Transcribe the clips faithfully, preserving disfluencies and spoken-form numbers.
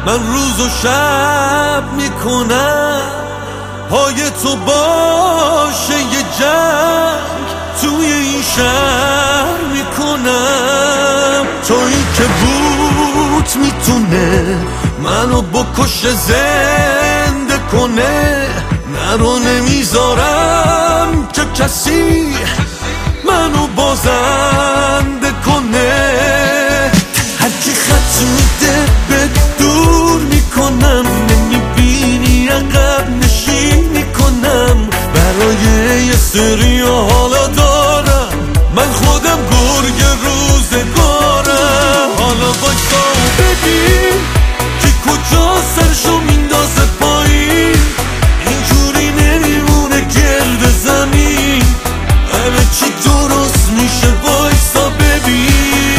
من روز و شب میکنم پای تو باشه یه جنگ توی این شهر میکنم. تویی که بود میتونه منو بکشه زنده کنه، نرو نمیذارم که کسی منو بازنده کنه. هرکی خط میده به دور میکنم، نمیبینی عقب نشین میکنم. برای یه سری حالا دارم من خودم گرگ روزگارم. حالا بایستا و ببین که کجا سرشو میندازه پایین، اینجوری نمیمونه گرد زمین. همه چی درست میشه وایستا ببین.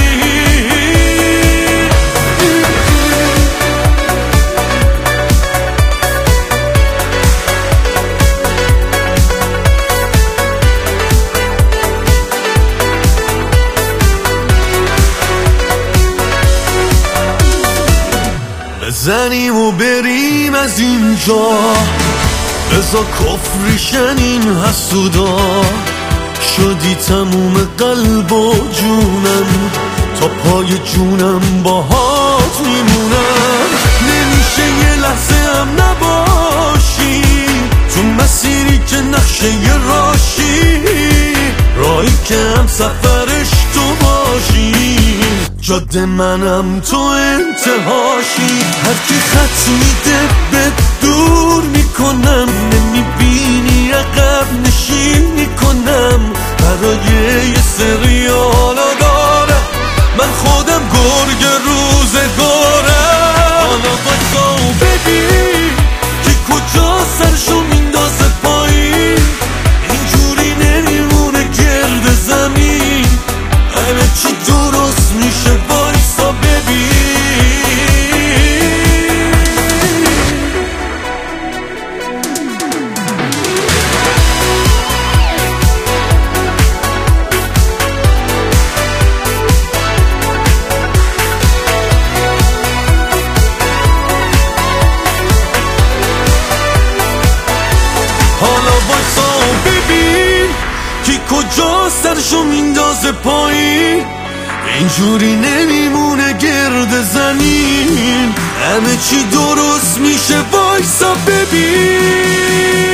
بزنیم و بریم از اینجا، بزا کفریشن این حسودا. شدی تموم قلب و جونم، تا پای جونم باهات میمونم. نمیشه یه لحظه هم نباشی تو مسیری که نقشه یه راشی، راهی که هم سفرش تو باشی، جاده منم تو انتهاشی. هرکی خط میده به دور میکنم، نمیبینی عقب نشین میکنم. برای یه سری حالا دارم من خودم گرگ روزگارم. حالا بایستا و ببین که کجا سرشو میندازه پایین، اینجوری نمیمونه گرد زمین. همه چی درست میشه وایستا ببین. حالا وایستا و ببین که کجا سرشو میندازه پایین، اینجوری نمیمونه گرد زمین. همه چی درست میشه وایستا ببین.